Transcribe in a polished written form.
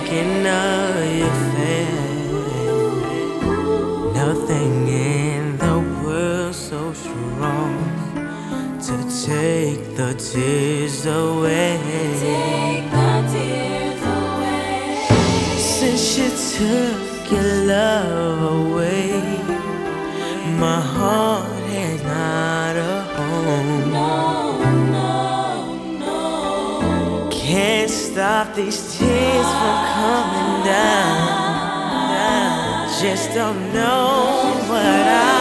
thinking of your family. Nothing in the world so strong to take the tears away. Take the tears away. Since you took your love away, my heart has not a home. No, no, no. Can't stop these tears from coming down. Just don't know what I